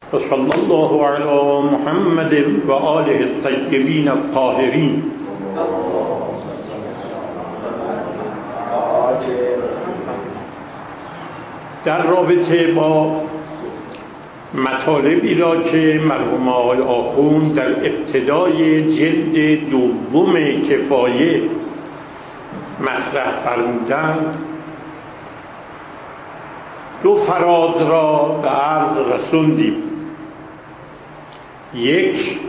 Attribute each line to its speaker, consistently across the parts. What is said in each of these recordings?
Speaker 1: و صلی الله علی محمد و آله الطیبین الطاهرین. در رابطه با مطالبی را که مرحوم آقای آخوند در ابتدای جلد دوم کفایه مطرح فرمودند، دو فراز را به عرض رسوندیم. یک،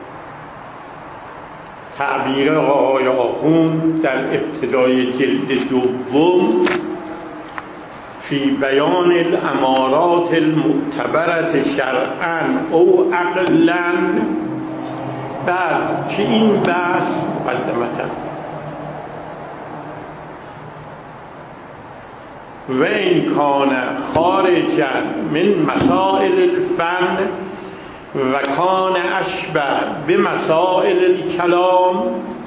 Speaker 1: تعبیر آقای آخوند در ابتدای جلد دوم فی بیان الامارات المعتبرة شرعا او عقلا، بعد که این بحث مقدمتا و این کان خارجا من مسائل الفن و کان اشبه به مسائل الکلام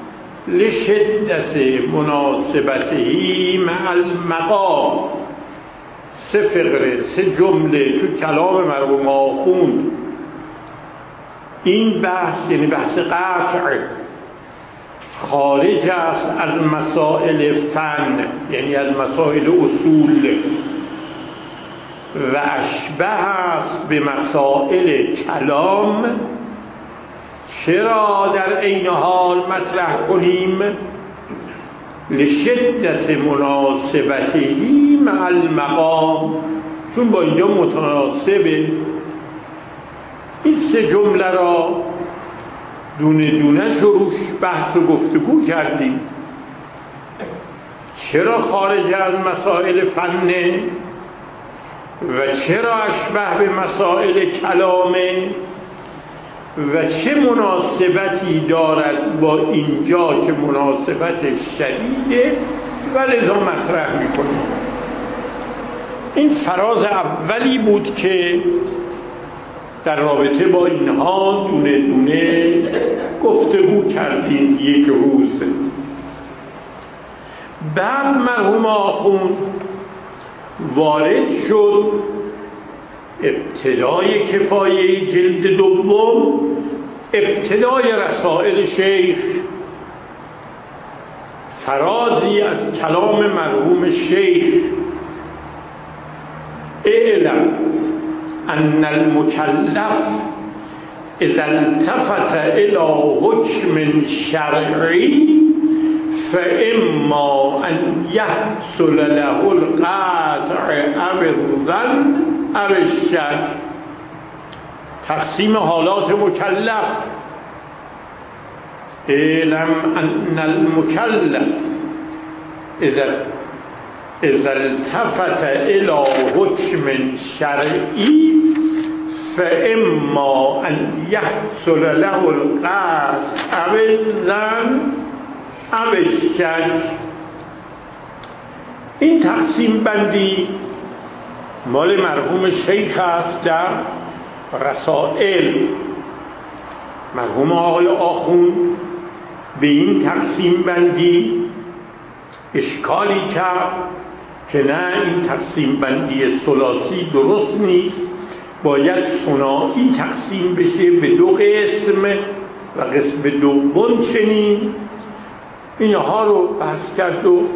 Speaker 1: لشدت مناسبته مع المقام. سه فقره، سه جمله تو کلام مرحوم آخوند. این بحث یعنی بحث قطع خارج است از مسائل فن، یعنی از مسائل اصول، و اشبه است به مسائل کلام. چرا در عین حال مطرح کنیم؟ لشدت مناسبتهی مع المقام، چون با اینجا متناسبه. این سه جمله را دونه دونه روش بحث و گفتگو کردیم. چرا خارج از مسائل فنه و چرا اشبه به مسائل کلامه و چه مناسبتی دارد با اینجا که مناسبت شدیده و لذا مطرح میکنیم. این فراز اولی بود که در رابطه با اینها دونه دونه گفتگو کردیم یک روز. بعد مرحوم آخوند وارد شد ابتدای کفایه جلد دوم، ابتدای رسائل شیخ، فرازی از کلام مرحوم شیخ: اعلم ان المکلف اذا التفت الى حکم شرعی فاما ان يحصل له القطع او الظن او الشک. تقسیم حالات مکلف: اعلم ان المکلف اذا التفت الى حکم شرعی فاما ان يحصل له القطع او الظن او الشک. این تقسیم بندی مال مرحوم شیخ است در رسائل. مرحوم آقای آخوند به این تقسیم بندی اشکالی کرد که نه، این تقسیم بندی ثلاثی درست نیست، باید ثنایی تقسیم بشه به دو قسم و قسم دوم چنین. اینها رو بحث کرد و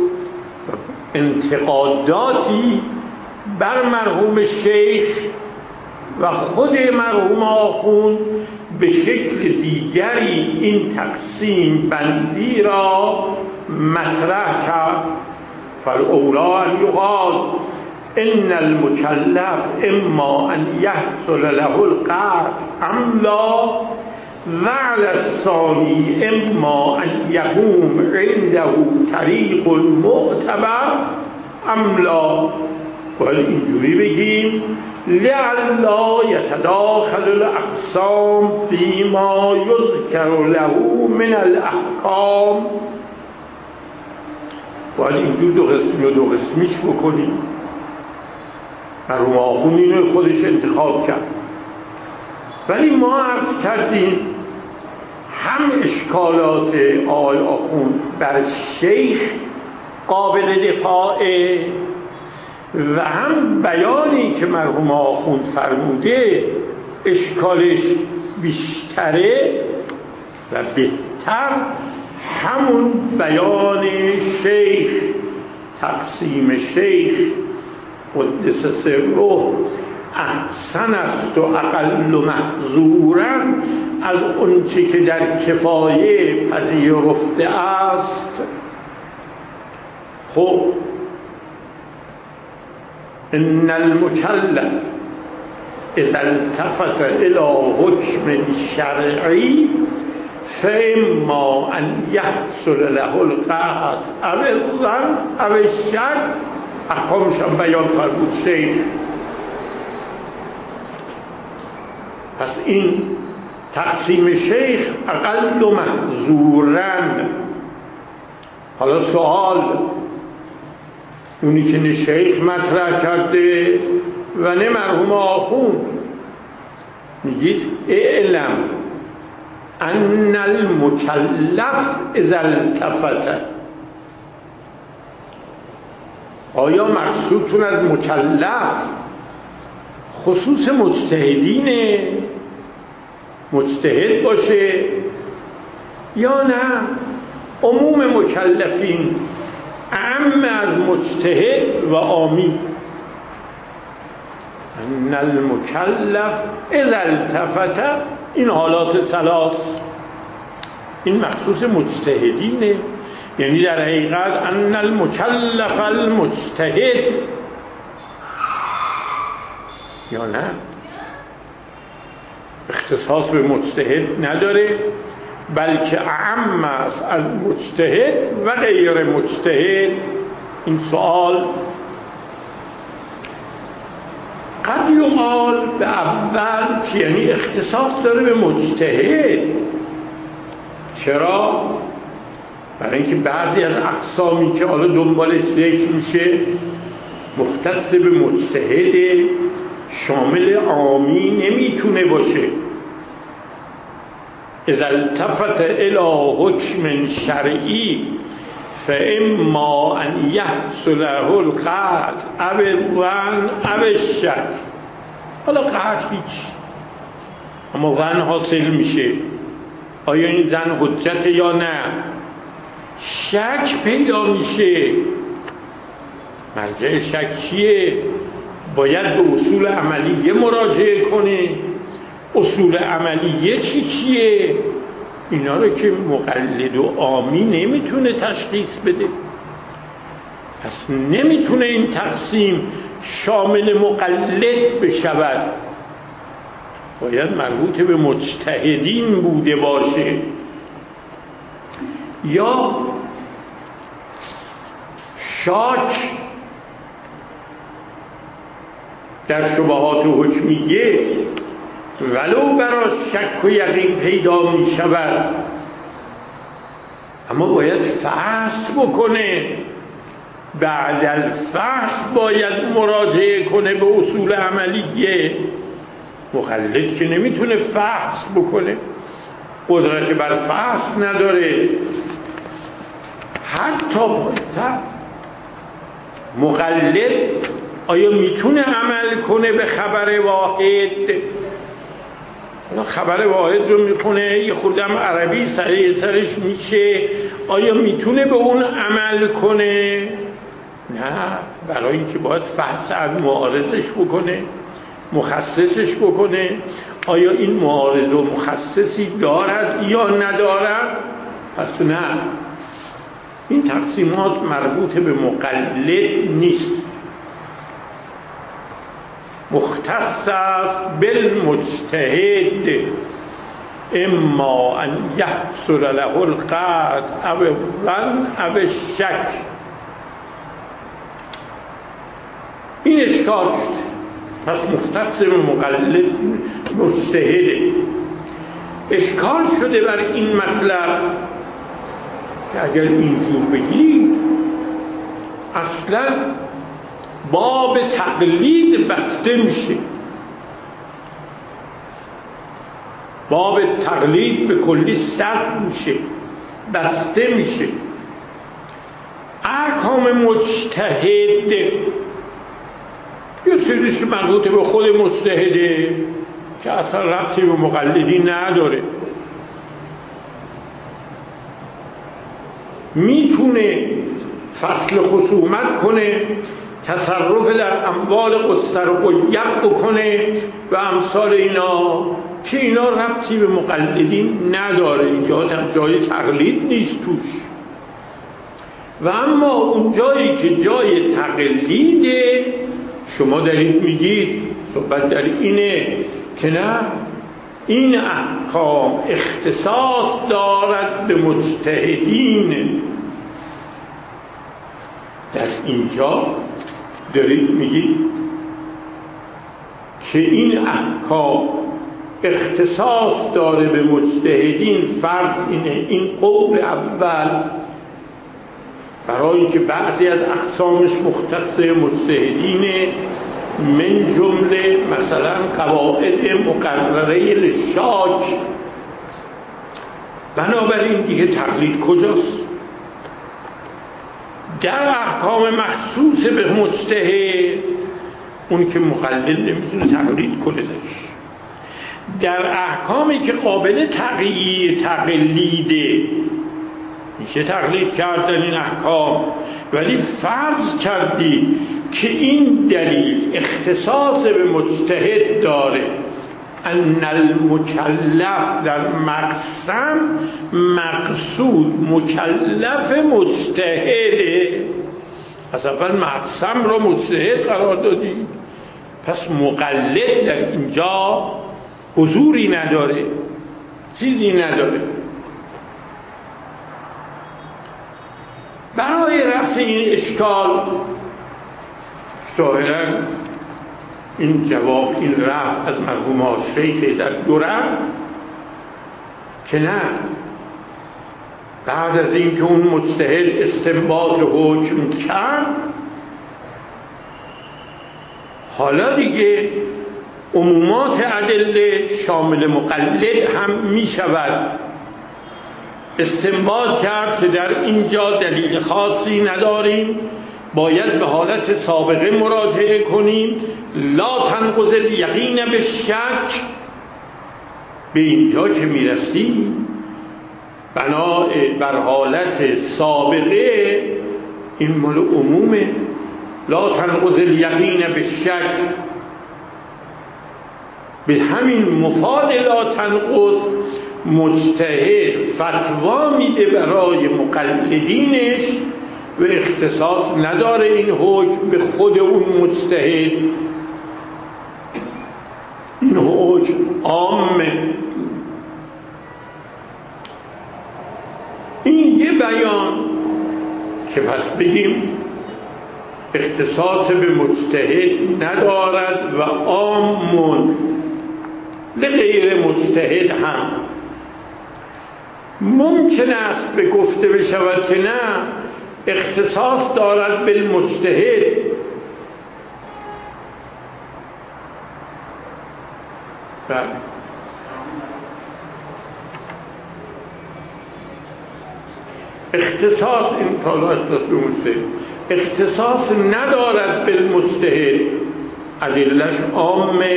Speaker 1: انتقاداتی بر مرحوم شیخ و خود مرحوم آخوند به شکل دیگری این تقسیم بندی را مطرح کرد. فالاولی ان یقال ان المکلف اما ان یحصل له القطع ام لا، و علی الثانی اما ان یقوم عنده طریق معتبر ام لا. باید اینجوری بگیم: لعلا یتداخل الاقسام فیما یذکر له من الاحکام. باید اینجور دو قسمی و دو قسمیش بکنیم. مرحوم آخوند اینو خودش انتخاب کرد. ولی ما عرض کردیم هم اشکالات آقای آخوند بر شیخ قابل دفاعه و هم بیانی که مرحوم آخوند فرموده اشکالش بیشتره و بهتر همون بیان شیخ، تقسیم شیخ قدس سره احسن است و اقل محظورا از اون چی که در کفایه پذیرفته است. خب ان المکلف اذا التفت الى حکم شرعی فاما ان یحصل له القطع او الظن او الشک. احکامش هم بیان فرمود شیخ. پس این تقسیم شیخ اقل و محظورن. حالا سوال، اونی که نه شیخ مطرح کرده و نه مرحوم آخوند، میگید اعلم ان المکلف اذا التفت. آیا مقصودتون از مکلف خصوص مجتهدینه، مجتهد باشه، یا نه عموم مکلفین، اعم از مجتهد و عامی؟ ان المکلف اذا التفت، این حالات ثلاث، این مخصوص مجتهدینه. یعنی در حقیقت ان المکلف المجتهد، یا نه اختصاص به مجتهد نداره، بلکه اعم است از مجتهد و غیر مجتهد. این سوال قد یقال به اول که یعنی اختصاص داره به مجتهد. چرا؟ برای اینکه بعضی از اقسامی که حالا دنبالش ذکر میشه مختص به مجتهد، شامل عامی نمیتونه باشه. اذا التفت الى حکم شرعی فاما ان یحصل له القطع او الظن او الشک. حالا قطع هیچ، اما ظن حاصل میشه، آیا این ظن حجت یا نه. شک پیدا میشه، مرجع شک چیه؟ باید به اصول عملیه مراجعه کنه. اصول عملیه چیه؟ اینا رو که مقلد و عامی نمیتونه تشخیص بده. پس نمیتونه این تقسیم شامل مقلد بشود، باید مربوط به مجتهدین بوده باشه. یا شاک در شبهات حکمیه ولو برای شک و یقین پیدا می شود، اما باید فحص بکنه. بعد الفحص باید مراجعه کنه به اصول عملیه. مقلد که نمیتونه فحص بکنه، قدرت بر فحص نداره. حتی مقلد آیا میتونه عمل کنه به خبر واحد؟ خبر واحد رو میخونه، یه خوردم عربی سرش میشه، آیا میتونه به اون عمل کنه؟ نه، برای اینکه باید فحص از معارضش بکنه، مخصصش بکنه. آیا این معارض و مخصصی دارد یا ندارد؟ پس نه، این تقسیمات مربوط به مقلد نیست، مختص است بالمجتهد. اما ان یحصل له القطع او الظن او الشک. این اشکال شد، پس مختص به مقلد مجتهده. اشکال شده بر این مطلب که اگر اینجور بگید اصلا باب تقلید بسته میشه، باب تقلید به کلی سد میشه، بسته میشه. احکام مجتهد یه چیزی که مربوط به خود مجتهده، که اصلا ربطی به مقلدی نداره، میتونه فصل خصومت کنه، تصرف در اموال قصر و قیب بکنه و امثال اینا، که اینا ربطی به مقلدین نداره، اینجا جای تقلید نیست توش. و اما اون جایی که جای تقلیده، شما دارید میگید صحبت در اینه که نه، این احکام اختصاص دارد به مجتهدین. در اینجا دارید میگید که این احکام اختصاص داره به مجتهدین. فرض اینه، این قول اول برای که بعضی از اقسامش مختص مجتهدینه، من جمله مثلا قواعد مقرره للشاک. بنابراین دیگه تقلید کجاست؟ در احکام مخصوص به مجتهد، اون که مقلد نمیتونه تقلید کنه در احکامی که قابل تقلیده میشه تقلید کردن این احکام. ولی فرض کردی که این دلیل اختصاص به مجتهد داره، ان المکلف در مقسم مقصود مکلف مجتهده. از اول مقسم رو مجتهد قرار دادی، پس مقلد در اینجا حضوری نداره، چیزی نداره. برای رفع این اشکال ظاهراً این جواب، این رفع از مرحوم شیخ در دورم که نه، بعد از این که اون مجتهد استنباط حکم کرد، حالا دیگه عمومات ادله شامل مقلد هم می شود. استنباط کرد که در اینجا دلیل خاصی نداریم، باید به حالت سابقه مراجعه کنیم، لا تنقض الیقین به شک. به اینجا که میرسیم بنا بر حالت سابقه، این مال عمومه، لا تنقض الیقین به شک. به همین مفاد لا تنقض مجتهد فتوا میده برای مقلدینش و اختصاص نداره این حکم به خود اون مجتهد، این حکم عامه. این یه بیان که پس بگیم اختصاص به مجتهد ندارد و عامون لغیر مجتهد هم. ممکن است به گفته بشود که نه، اختصاص دارد بالمجتهد. بله، اختصاص این طالع اختصاص به مجتهد، اختصاص ندارد بالمجتهد، ادلش عامه.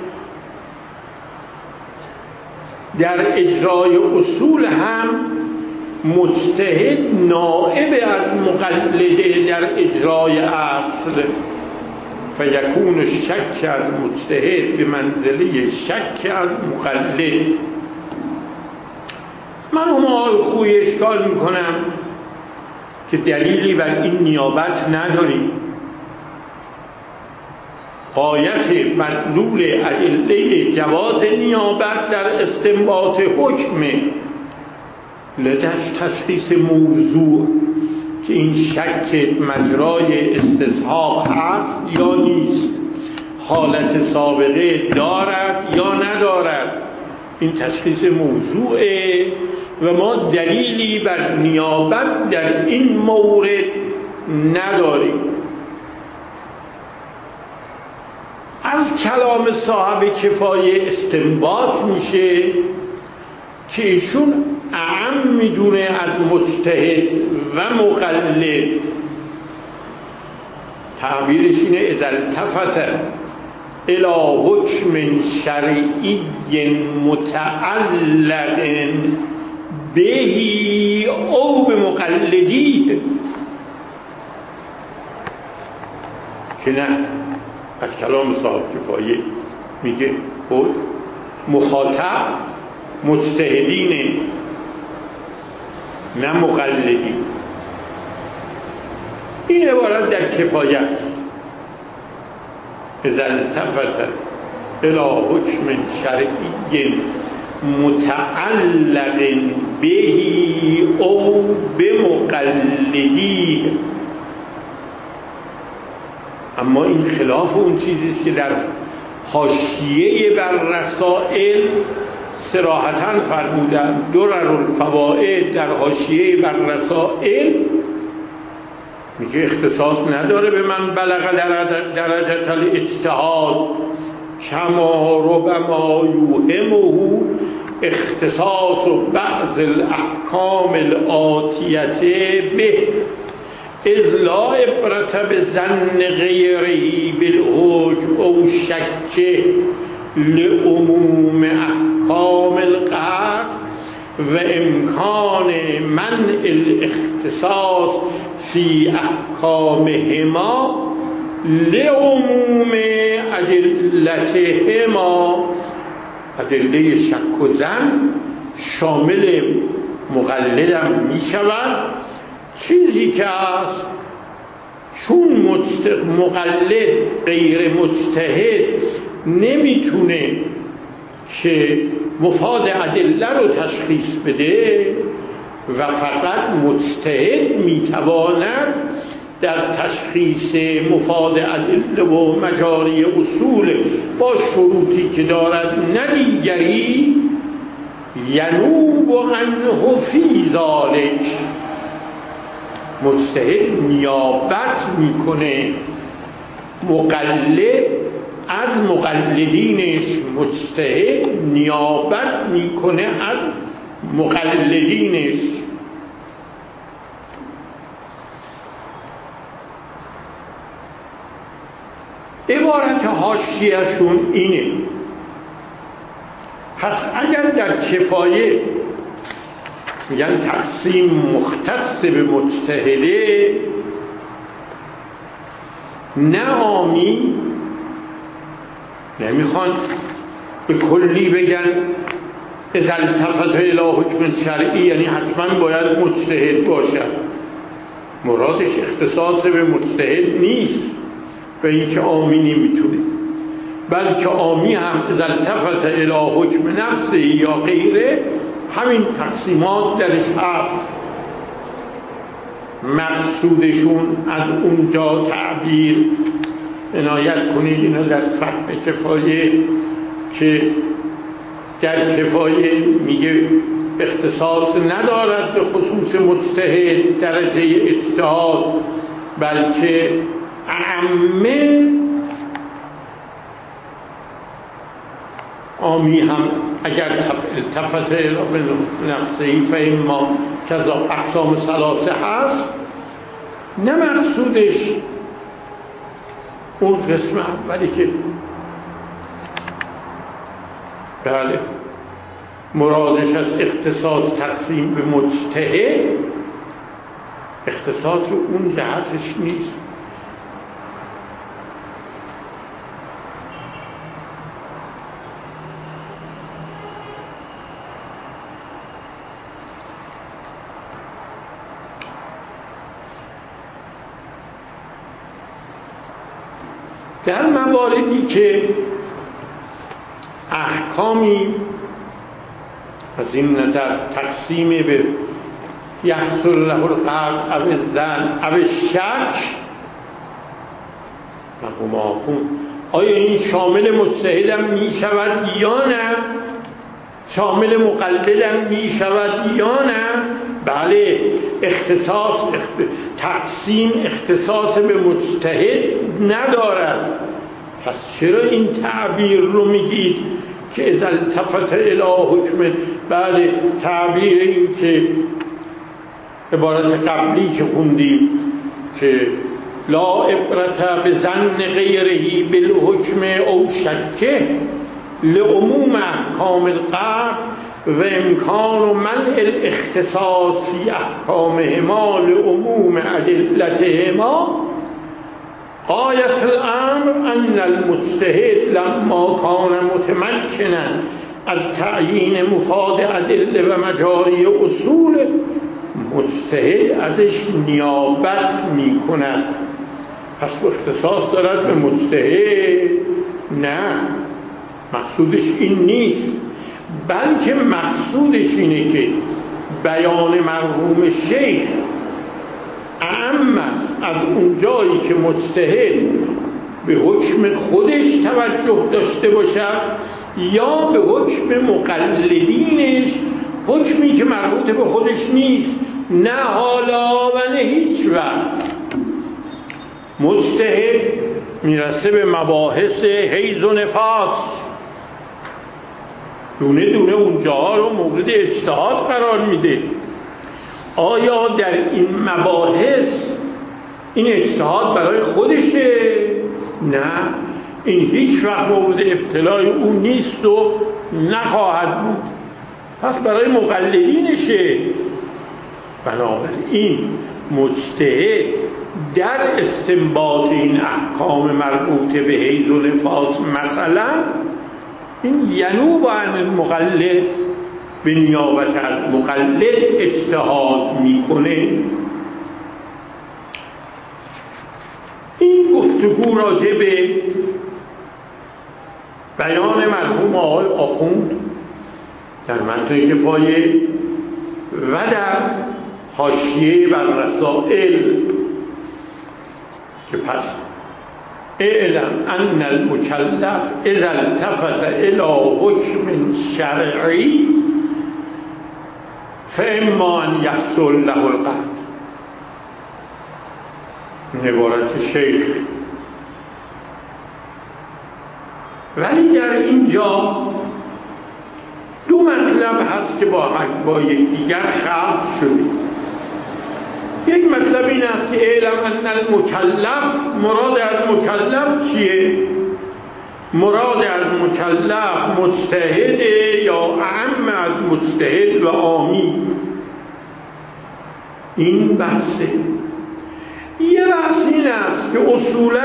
Speaker 1: در اجرای اصول هم مجتهد نائب از مقلده در اجرای اصل، فیکون الشک از مجتهد به منزله شک از مقلد. من اون خوی اشکال میکنم که دلیلی بر این نیابت نداریم. غایت مدلول ادله جواز نیابت در استنباط حکم لدش تشخیص موضوع که این شک مجرای استصحاب هست یا نیست، حالت سابقه دارد یا ندارد، این تشخیص موضوعه و ما دلیلی بر نیابت در این مورد نداریم. از کلام صاحب کفایه استنباط میشه که ایشون اعم میدونه از مجتهد و مقلد. تعبیرش اینه اذا التفت الی حکم شرعی متعلق بهی او به مقلدی، که نه از کلام صاحب کفایه میگه خود مخاطب مجتهدینه نه مقلدی. این عبارت در کفایه است. اذا التفت الی حکم شرعی متعلق بهی او بمقلدی. اما این خلاف اون چیزیست که در حاشیه بر رسائل صراحتاً فرمودن. درر الفوائد در حاشیه بر رسائل میگه اختصاص نداره به من بلغ درجه الاجتهاد کما ربما یوهمه اختصاص بعض الاحکام الآتیه به، اذ لا عبرة بظن غیره بالحکم او شک لعموم احکام القطع و امکان منع الاختصاص فی احکامهما لعموم ادلتهما. ادله شک و ظن شامل مقلدم می شود، چیزی که است چون مقلد غیر مجتهد نمیتونه که مفاد ادله رو تشخیص بده و فقط مجتهد میتواند در تشخیص مفاد ادله و مجاری اصول با شروطی که دارد نه دیگری ینوب عنه فی ذلک. مجتهد نیابت میکنه مقلد از مقلدینش، مجتهد نیابت میکنه از مقلدینش. عبارت حاشیه‌شون اینه. پس اگر در کفایه میگن تقسیم مختص به مجتهده نه عامی، نمیخوان به کلی بگن اذا التفت الی حکم شرعی یعنی حتما باید مجتهد باشد. مرادش اختصاص به مجتهد نیست، به اینکه عامی نمیتونه، بلکه عامی هم اذا التفت الی حکم نفسه یا غیره همین تقسیمات درش هست. مقصودشون از اونجا تعبیر عنایت کنید اینو در فهم کفایه که در کفایه میگه اختصاص ندارد به خصوص مجتهد درجه اجتهاد، بلکه اعمه عامی هم اگر التفت الی نفسه فاما کذا اقسام ثلاثه هست، نه مقصودش اون قسم اولی که بله مرادش از اختصاص تقسیم به مجتهد، اختصاص اون جهتش نیست. در مواردی که احکامی از این نظر تقسیم به یحصل له القطع او الظن او الشک آیا این شامل مجتهدم می شود یا نه؟ شامل مقلدم می شود یا نه؟ بله، تقسیم اختصاص به مجتهد ندارد. پس چرا این تعبیر رو میگید که اذا التفت الی حکم؟ بله، تعبیر این که عبارت قبلی که خوندیم که لا عبرت بظن غیره بالحکم او شکه لعموم احکام القطع و امکان منع الاختصاص فی احکامهما لعموم ادلتهما. غایت الامر ان المجتهد لما کان متمکنا از تعیین مفاد ادله و مجاری اصول، مجتهد ازش نیابت می کند. پس اختصاص دارد به مجتهد؟ نه، مقصودش این نیست، بلکه مقصودش اینه که بیان مرحوم شیخ اعم است از اون جایی که مجتهد به حکم خودش توجه داشته باشد یا به حکم مقلدینش، حکمی که مربوط به خودش نیست، نه حالا و نه هیچ وقت. مجتهد میرسه به مباحث حیض و نفاس، دونه دونه اونجاها رو مورد اجتهاد قرار میده. آیا در این مباحث این اجتهاد برای خودشه؟ نه، این هیچ وقت مورد ابتلای اون نیست و نخواهد بود، پس برای مقلدینشه. بنابراین مجتهد در استنباط این احکام مربوط به حیض و نفاس مثلا این ینوب عن المقلد، به نیابت از مقلد اجتهاد میکنه. این گفتگو راجع به بیان مرحوم آقای آخوند در متن کفایه و در حاشیه بر رسائل که پس اعلم ان المکلف اذا التفت الى حکم شرعی فاما ان یحصل له القطع. عبارت شیخ. ولی در اینجا دو مطلب هست که با یکدیگر خلط شده. یک مطلب این است که اعلم ان المکلف، مراد از مکلف چیه؟ مراد از مکلف مجتهد یا اعم از مجتهد و عامی؟ این بحثه. یه بحث این است که اصولاً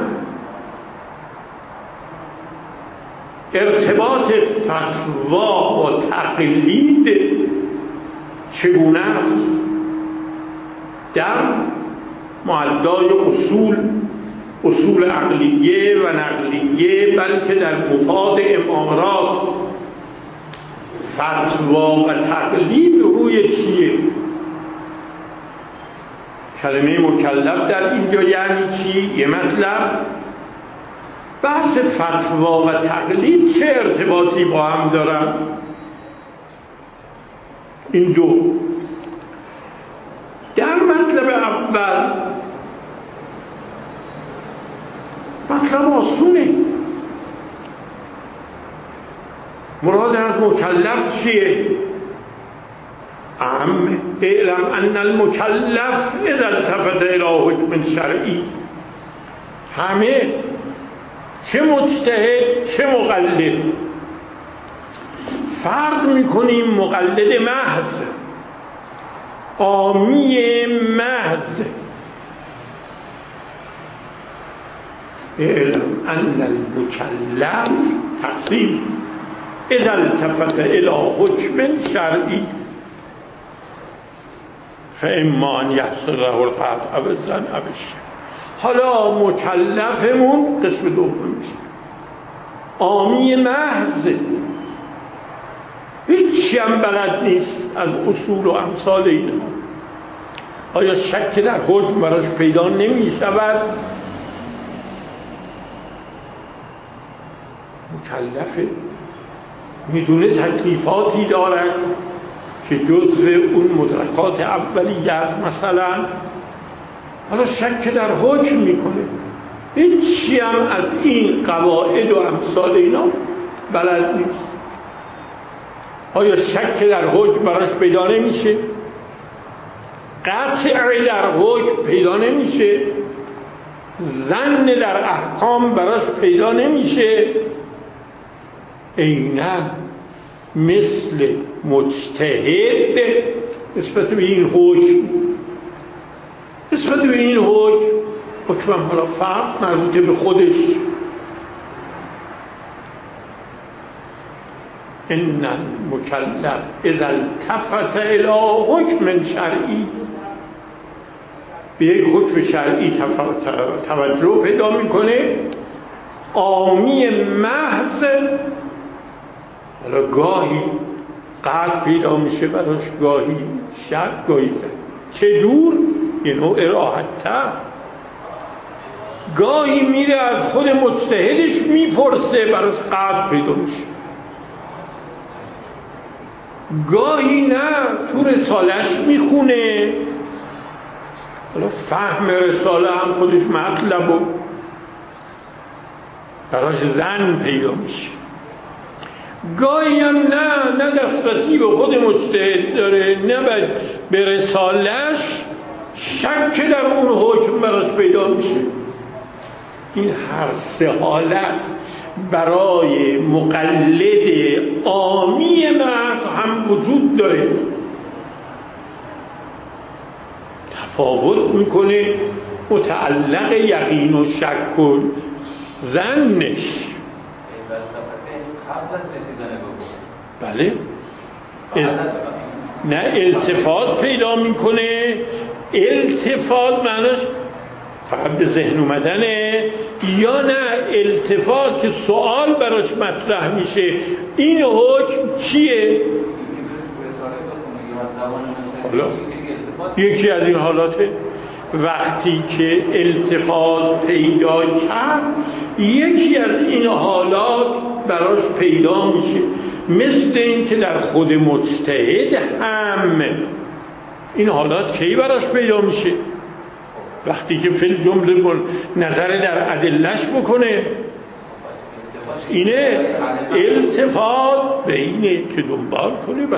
Speaker 1: ارتباط فتوا و تقلید چگونه است در معدای اصول عقلیه و نقلیه، بلکه در مفاد امارات فتوا و تقلید روی چیه؟ کلمه مکلف در اینجا یعنی چی؟ یه مطلب. بحث فتوا و تقلید چه ارتباطی با هم دارن؟ این دو. در مطلب اول مطلب آسونه. مراد از مکلف چیه؟ اعلم ان المکلف اذا التفت الى حکم شرعی. همه، چه مجتهد چه مقلد، فرض میکنیم مقلد محض، عامی محض. اعلم ان المکلف تقسیم اذا التفت الى حکم شرعی فاما ان یحصل له القطع بالظن او بالشک. حالا مکلفمون قسم دوم میشه، عامی محض، هیچی هم بلد نیست از اصول و امثال اینا. آیا شک در حکم براش پیدا نمی شود؟ مکلفه، میدونه تکلیفاتی دارد که جزء اون مدرکات اولیه است مثلا. حالا شک در حکم میکنه، هیچی هم از این قواعد و امثال اینا بلد نیست. آیا شک در حکم براش پیدا نمیشه؟ قطع در حکم پیدا نمیشه؟ ظن در احکام براش پیدا نمیشه، عیناً مثل مجتهد نسبت به این حکم حالا فرق مربوط به خودش. ان المکلف اذا التفت الی حکم شرعی، به یک حکم شرعی توجه پیدا میکنه، عامی محض، حالا گاهی قطع پیدا میشه براش، گاهی شک، گاهی زن. چجور؟ یه نوع راحت‌تر. گاهی میره از خود مجتهدش میپرسه، براش قطع پیدا میشه. گاهی نه، تو رسالش میخونه، حالا فهم رساله هم خودش مطلب و براش ظن پیدا میشه. گاهی هم نه دسترسی به خود مجتهد داره، نه به رسالش، شک در اون حکم براش پیدا میشه. این هر سه حالت برای مقلد عامی محض هم وجود داره. تفاوت میکنه متعلق یقین و شک و ظنش. بله، نه التفات پیدا میکنه. التفات معناش فقط به ذهن اومدنه، یا نه التفات که سوال براش مطرح میشه، این حکم چیه؟ حالا یکی از این حالاته. وقتی که التفات پیدا کرد، یکی از این حالات براش پیدا میشه، مثل این که در خود مجتهد هم این حالات کی براش پیدا میشه؟ وقتی که فی الجمله نظر در ادله‌اش بکنه. اینه التفات به اینه که دنبال کنه.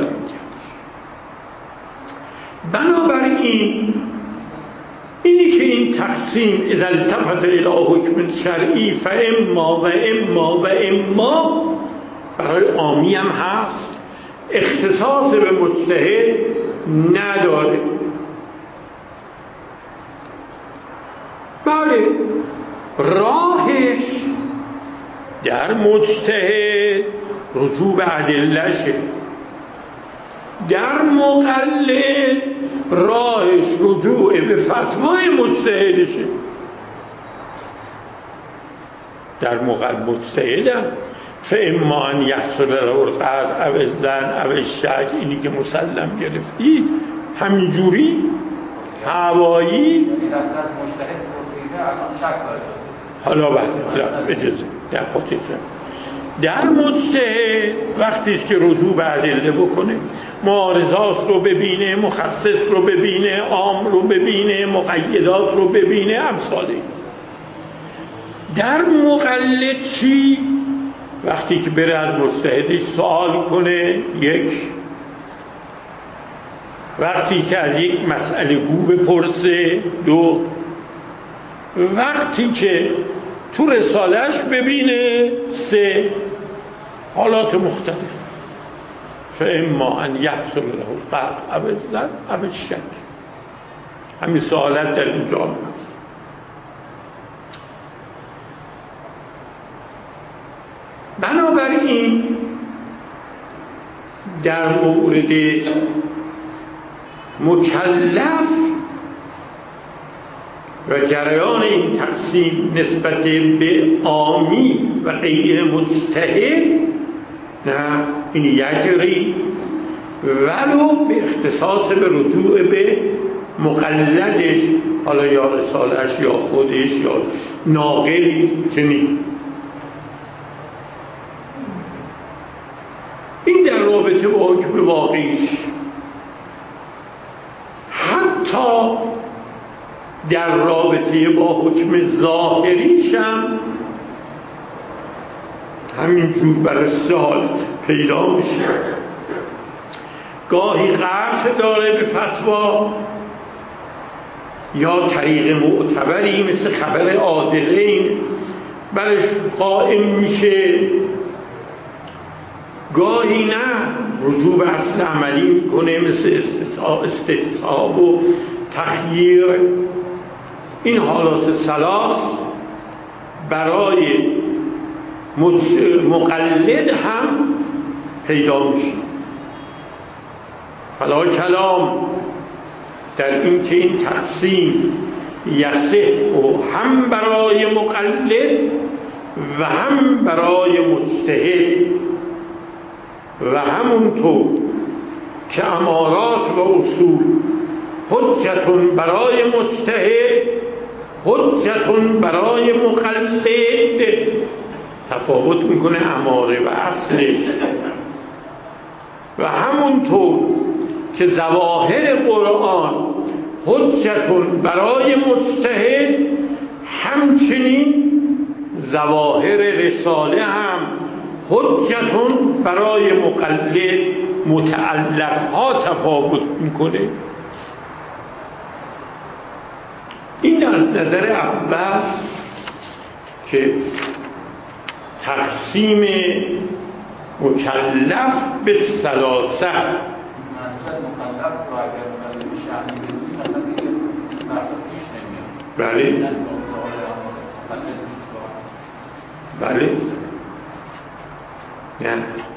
Speaker 1: بنابراین اینی که این تقسیم اذا التفت الی حکم شرعی فاما و اما برای عامی هم هست، اختصاص به مجتهد نداره. بله، راهش در مجتهد رجوع به ادله‌شه، در مقلد راهش رجوع به فتوای مجتهدشه. در مجتهدم فاما ان یحصل له القطع او الظن او الشک، اینی که مسلم گرفتی همینجوری هوایی. حالا اجازه در مجتهد وقتی است که رجوع به ادله بکنه، معارضات رو ببینه، مخصص رو ببینه، عام رو ببینه، مقیدات رو ببینه، امثاله. در مقلد چی؟ وقتی که بره از مجتهدش سوال کنه، یک، وقتی که از یک مسئله گو بپرسه، دو، وقتی که تو رسالش ببینه، سه، حالات مختلف. فاما ان یحصل له القطع او الظن او الشک. همین سوالات در اینجا هست. بنابراین در مورد مکلف و جریان این تقسیم نسبت به عامی و غیر مجتهد، نه، این یجری ولو به اختصاص به رجوع به مقلدش، حالا یا رسالش یا خودش یا ناقلی چنین. این در رابطه با حکم واقعیش. حتی در رابطه با حکم ظاهریش هم همینجور برای سه حالت پیدا میشه. گاهی قطع داره به فتوا، یا طریق معتبری مثل خبر عادلین برش قائم میشه، گاهی نه رجوع به اصل عملی میکنه مثل استصحاب و تخییر. این حالات ثلاث برای مقلد هم پیدا میشه. فلا کلام در این که این تقسیم یصح و هم برای مقلد و هم برای مجتهد، و همونطور که امارات و اصول حجتون برای مجتهد حجتون برای مقلد تفاوت میکنه اماره و اصلش، و همونطور که ظواهر قرآن حجتون برای مجتهد، همچنین ظواهر رساله هم حجتون برای مقلد متعلقها تفاوت میکنه. این از نظر اول که تقسیم مکلف به ثلاثه. بله بله نه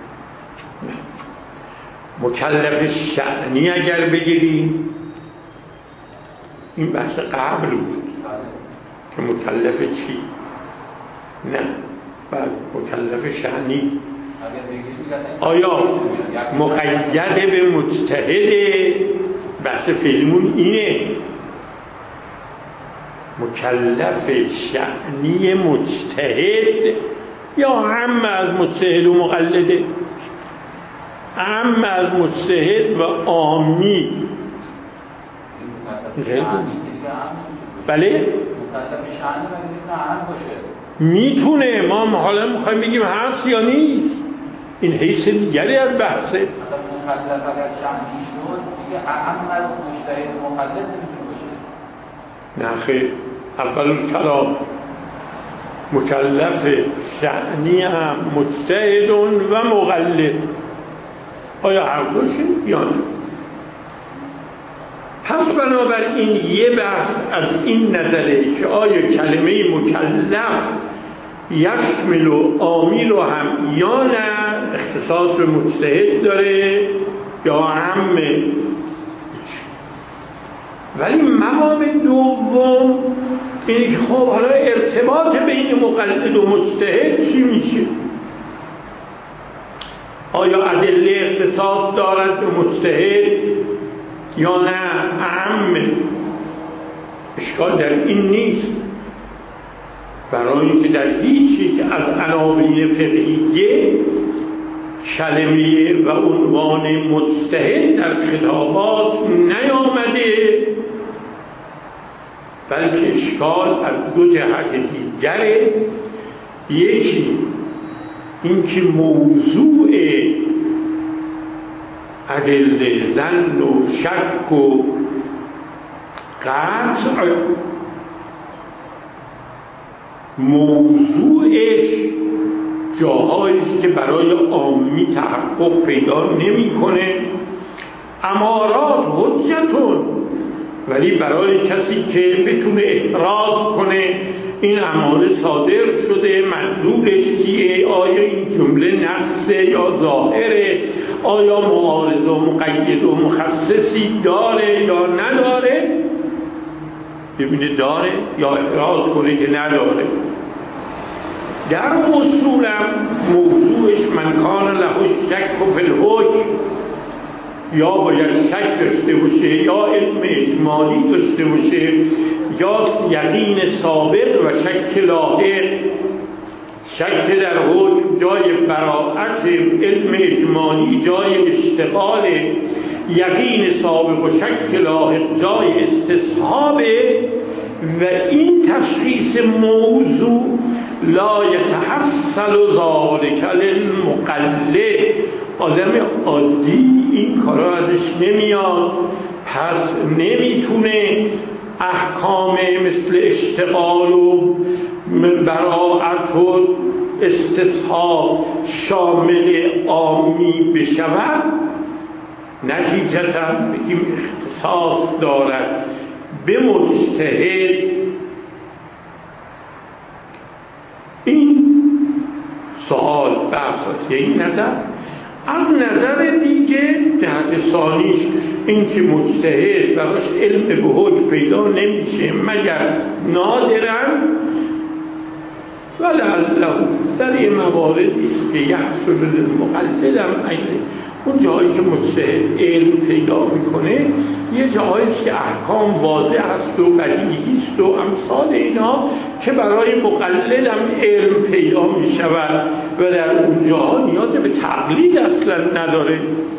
Speaker 1: مکلف شأنی اگر بگیریم، این بحث قبل بود که مکلف چی؟ نه بله مکلف شأنی آیا مقید به مجتهد؟ بحث فیلمون اینه، مکلف شأنی مجتهد یا هم از مجتهد و مقلده؟ هم از مجتهد و عامی. بله میتونه، ما حالا میخوایم بگیم هست یا نیست، این حیث دیگری از بحثه.
Speaker 2: مثلا مکلف اگر شأنی شد دیگه هم از مجتهد و مقلد نمیتونه باشه.
Speaker 1: نه خیر، اول کلام مکلف شأنی هم مجتهد و مقلد، آیا هر دوشه یا نه؟ پس بنابراین یه بحث از این نظره که آیا کلمه مکلف یشمل و عامل و هم یا نه، اختصاص به مجتهد داره یا عامه. ولی مقام دوم اینه که خب حالا ارتباط بین مقلد و مجتهد چی میشه؟ آیا ادله اختصاص دارد به مجتهد یا نه عامه؟ اشکال در این نیست، برای اینکه در هیچ یک از عناوین فقهیه کلمه و عنوان مجتهد در خطابات نیامده، بلکه اشکال از دو جهت دیگره. یکی اینکه موضوع ادله ظن و شک و قطع موضوعش جاهاییست که برای عامی تحقق پیدا نمی‌کنه. امارات حجتون، ولی برای کسی که بتونه احراز کنه این اماره صادر شده مطلوبش چیه، آیا این جمله نصه یا ظاهره، آیا معارض و مقید و مخصصی داره یا نداره، ببینه داره یا احراز کنه که نداره. در اصولم موضوعش من کان له شک فی الحکم، یا باید شک داشته باشه یا علم اجمالی داشته باشه یا یقین سابق و شک لاحق. شک در حکم جای براءت، علم اجمالی جای اشتغال، یقین سابق و شک لاحق جای استصحاب. و این تشخیص موضوع لا یتحصل ذلک للمقلد، آدم عادی این کارا ازش نمیاد، پس نمیتونه احکام مثل اشتغال و براءت و استصحاب شامل عامی بشود، نتیجتا بگیم اختصاص دارد به مجتهد. این سوال بحث این نظر. از نظر دیگه جهت ثانیش این که مجتهد براش علم به حکم پیدا نمیشه مگر نادرن، ولعله در این مواردی است که یحصل للمقلد اون جایی که مجتهد علم پیدا میکنه یه جایی است که احکام واضح است و بدیهی است و امثال اینا که برای مقلد هم علم پیدا میشود و در اون جاها نیاز به تقلید اصلا نداره.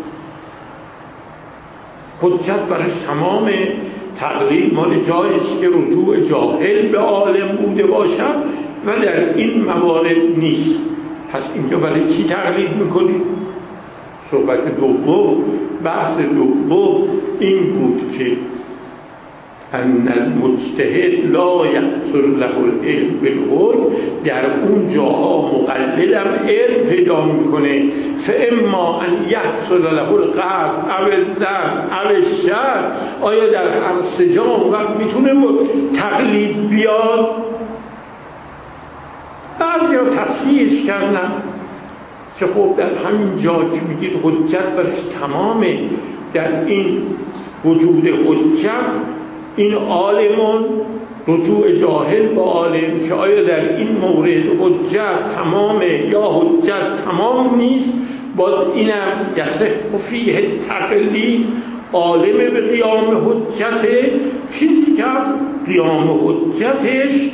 Speaker 1: حجت برش تمام، تقلید مال جایی است که رجوع جاهل به عالم بوده باشد و در این موارد نیست. پس اینجا برای چی تقلید میکنیم؟ صحبت دوم، بحث دوم این بود که ان المجتهد لا یحصل له العلم بالحکم، در اون جاها مقلدم علم پیدا میکنه، فاما ان یحصل له القطع او الظن او الشک، آیا در هر سه جا وقت میتونه تقلید بیاد؟ بعضی ها تصحیحش کردن که خب در همین جا که میگید حجت برش تمامه، در این وجود حجت این عالمون رجوع جاهل به عالم که آیا در این مورد حجت تمامه یا حجت تمام نیست، باز اینم یصح فیه تقلید، عالم به قیام حجت، چیزی که قیام حجتش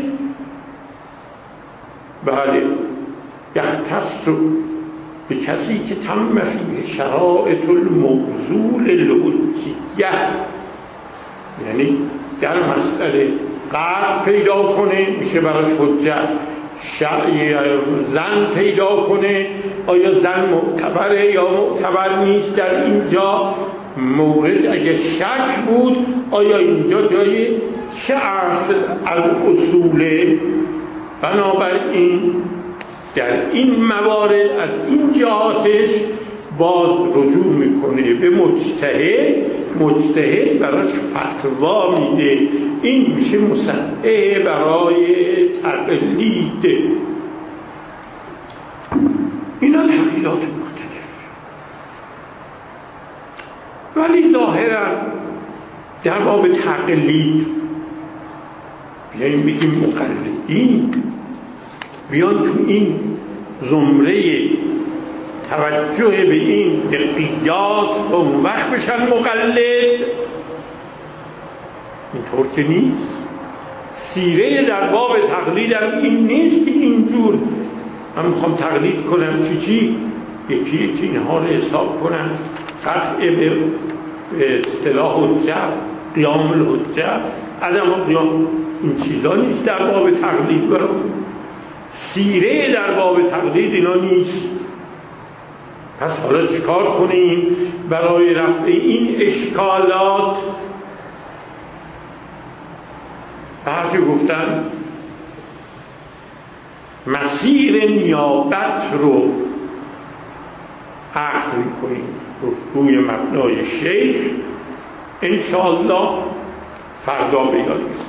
Speaker 1: بله یختص به کسی که تم فیه شرائط الموضوع الحجیه، یعنی در مسئله قطع پیدا کنه میشه براش حجت، زن پیدا کنه آیا زن معتبره یا معتبر نیست، در اینجا مورد اگه شک بود آیا اینجا جای چه اصل الاصوله، بنابراین در این موارد از این جهاتش باز رجوع میکنه به مجتهد، مجتهد براش فتوا میده، این میشه مصحح برای تقلید. اینا تقلیدات مختلف، ولی ظاهرا در باب تقلید بیاییم بگیم مقلدین بیان تو این زمره توجه به این دقیقات و اون وقت بشن مقلد، اینطور که نیست. سیره در باب تقلیدم این نیست که اینجور من میخوام تقلید کنم چی یکی اینها رو حساب کنم، قطع به اصطلاح حجت، قیام الحجت، عدم قیام، این چیزا نیست در باب تقلید. برام سیره در باب تقلید اینا نیست. پس حالا چیکار کنیم برای رفع این اشکالات؟ بعضی گفتن مسیر نیابت رو اخذ میکنیم روی مبنای شیخ، انشاءالله فردا بیادیم.